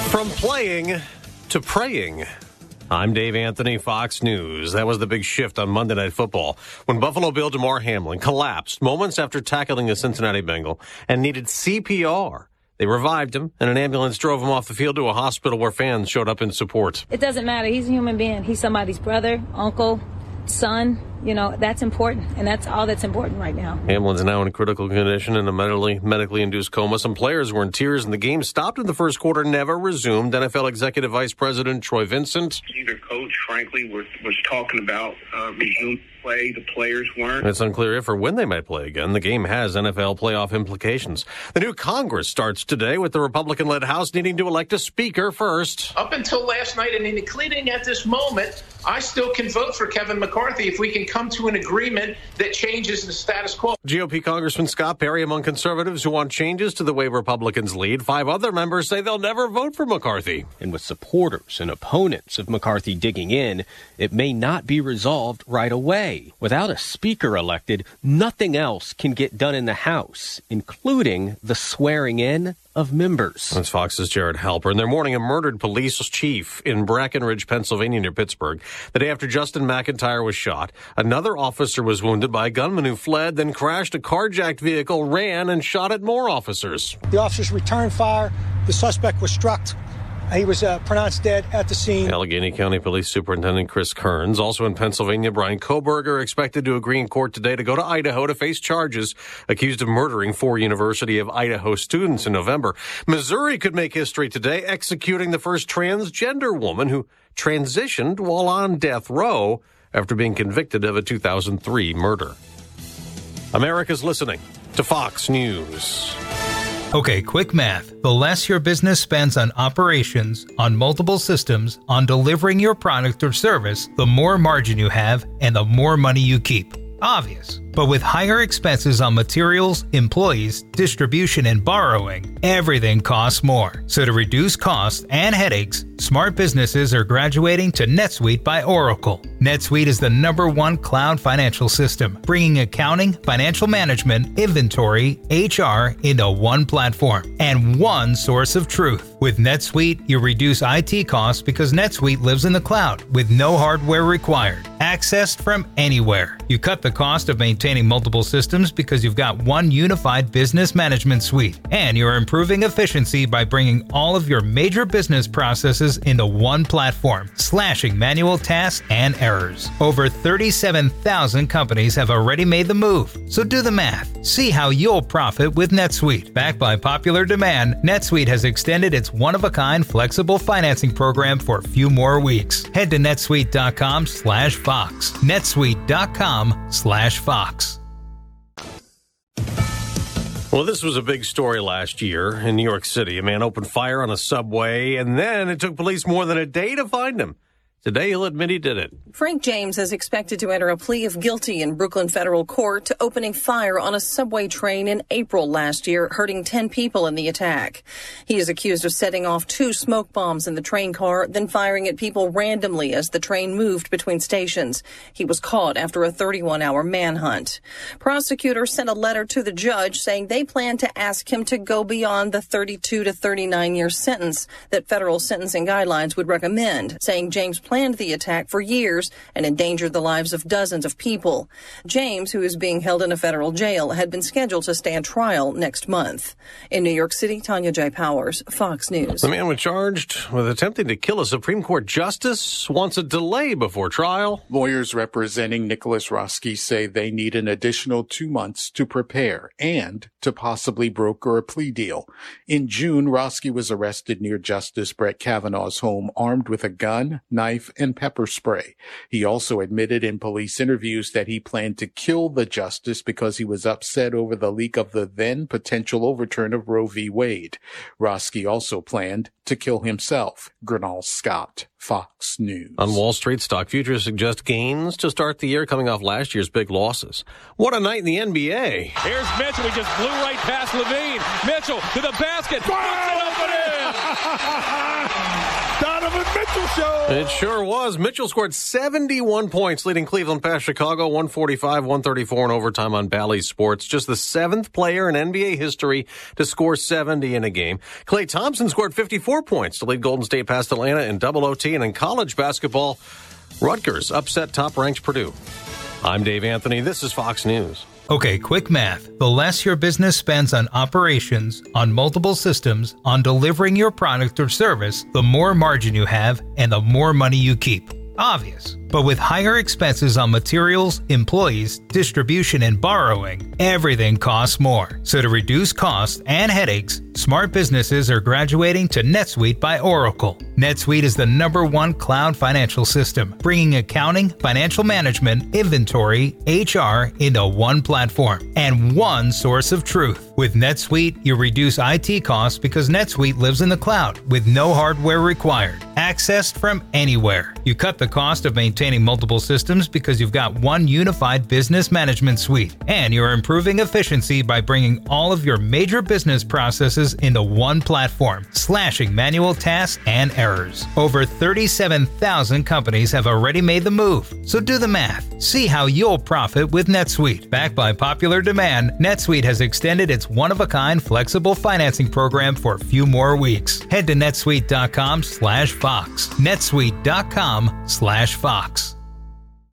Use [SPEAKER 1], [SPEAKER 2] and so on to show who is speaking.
[SPEAKER 1] From playing to praying. I'm Dave Anthony, Fox News. That was the big shift on Monday Night Football when Buffalo Bill Damar Hamlin collapsed moments after tackling a Cincinnati Bengal and needed CPR. They revived him, and an ambulance drove him off the field to a hospital where fans showed up in support.
[SPEAKER 2] It doesn't matter. He's a human being. He's somebody's brother, uncle, son. You know, that's important, and that's all that's important right now.
[SPEAKER 1] Hamlin's now in critical condition in a medically induced coma. Some players were in tears, and the game stopped in the first quarter, never resumed. NFL Executive Vice President Troy Vincent.
[SPEAKER 3] Either coach, frankly, was talking about resume play. The players weren't.
[SPEAKER 1] It's unclear if or when they might play again. The game has NFL playoff implications. The new Congress starts today with the Republican-led House needing to elect a speaker first.
[SPEAKER 4] Up until last night, and including at this moment, I still can vote for Kevin McCarthy if we can come to an agreement that changes the status quo.
[SPEAKER 1] GOP Congressman Scott Perry among conservatives who want changes to the way Republicans lead. 5 other members say they'll never vote for McCarthy.
[SPEAKER 5] And with supporters and opponents of McCarthy digging in, it may not be resolved right away. Without a speaker elected, nothing else can get done in the House, including the swearing in of members.
[SPEAKER 1] That's Fox's Jared Halper. And they're mourning a murdered police chief in Brackenridge, Pennsylvania, near Pittsburgh. The day after Justin McIntyre was shot, another officer was wounded by a gunman who fled, then crashed a carjacked vehicle, ran, and shot at more officers.
[SPEAKER 6] The officers returned fire. The suspect was struck. He was pronounced dead at the scene.
[SPEAKER 1] Allegheny County Police Superintendent Chris Kearns. Also in Pennsylvania, Brian Koberger expected to agree in court today to go to Idaho to face charges accused of murdering 4 University of Idaho students in November. Missouri could make history today, executing the first transgender woman who transitioned while on death row after being convicted of a 2003 murder. America's listening to Fox News.
[SPEAKER 7] Okay, quick math. The less your business spends on operations, on multiple systems, on delivering your product or service, the more margin you have and the more money you keep. Obvious. But with higher expenses on materials, employees, distribution, and borrowing, everything costs more. So to reduce costs and headaches, smart businesses are graduating to NetSuite by Oracle. NetSuite is the #1 cloud financial system, bringing accounting, financial management, inventory, HR into one platform and one source of truth. With NetSuite, you reduce IT costs because NetSuite lives in the cloud with no hardware required, accessed from anywhere. You cut the cost of maintaining multiple systems because you've got one unified business management suite, and you're improving efficiency by bringing all of your major business processes into one platform, slashing manual tasks and errors. Over 37,000 companies have already made the move, so do the math. See how you'll profit with NetSuite. Backed by popular demand, NetSuite has extended its one-of-a-kind flexible financing program for a few more weeks. Head to netsuite.com/Fox. netsuite.com/Fox.
[SPEAKER 1] Well, this was a big story last year in New York City. A man opened fire on a subway, and then it took police more than a day to find him. Today, he'll admit he did it.
[SPEAKER 8] Frank James is expected to enter a plea of guilty in Brooklyn federal court to opening fire on a subway train in April last year, hurting 10 people in the attack. He is accused of setting off 2 smoke bombs in the train car, then firing at people randomly as the train moved between stations. He was caught after a 31-hour manhunt. Prosecutors sent a letter to the judge saying they plan to ask him to go beyond the 32 to 39-year sentence that federal sentencing guidelines would recommend, saying James planned the attack for years and endangered the lives of dozens of people. James, who is being held in a federal jail, had been scheduled to stand trial next month. In New York City, Tanya J. Powers, Fox News.
[SPEAKER 1] The man was charged with attempting to kill a Supreme Court justice wants a delay before trial.
[SPEAKER 9] Lawyers representing Nicholas Roske say they need an additional 2 months to prepare and to possibly broker a plea deal. In June, Roske was arrested near Justice Brett Kavanaugh's home armed with a gun, knife, and pepper spray. He also admitted in police interviews that he planned to kill the justice because he was upset over the leak of the then potential overturn of Roe v. Wade. Roske also planned to kill himself. Gernal Scott, Fox News.
[SPEAKER 1] On Wall Street, stock futures suggest gains to start the year coming off last year's big losses. What a night in the NBA.
[SPEAKER 10] Here's Mitchell. He just blew right past Levine. Mitchell to the basket. Puts it up and in.
[SPEAKER 11] Donovan Mitchell
[SPEAKER 10] Mitchell Show.
[SPEAKER 1] It sure was. Mitchell scored 71 points, leading Cleveland past Chicago, 145-134 in overtime on Bally Sports. Just the seventh player in NBA history to score 70 in a game. Klay Thompson scored 54 points to lead Golden State past Atlanta in double OT. And in college basketball, Rutgers upset top-ranked Purdue. I'm Dave Anthony. This is Fox News.
[SPEAKER 7] Okay, quick math. The less your business spends on operations, on multiple systems, on delivering your product or service, the more margin you have and the more money you keep. Obvious. But with higher expenses on materials, employees, distribution, and borrowing, everything costs more. So to reduce costs and headaches, smart businesses are graduating to NetSuite by Oracle. NetSuite is the #1 cloud financial system, bringing accounting, financial management, inventory, HR into one platform and one source of truth. With NetSuite, you reduce IT costs because NetSuite lives in the cloud with no hardware required, accessed from anywhere. You cut the cost of maintaining multiple systems because you've got one unified business management suite, and you're improving efficiency by bringing all of your major business processes into one platform, slashing manual tasks and errors. Over 37,000 companies have already made the move, so do the math. See how you'll profit with NetSuite. Backed by popular demand, NetSuite has extended its one-of-a-kind flexible financing program for a few more weeks. Head to netsuite.com/Fox. netsuite.com/Fox.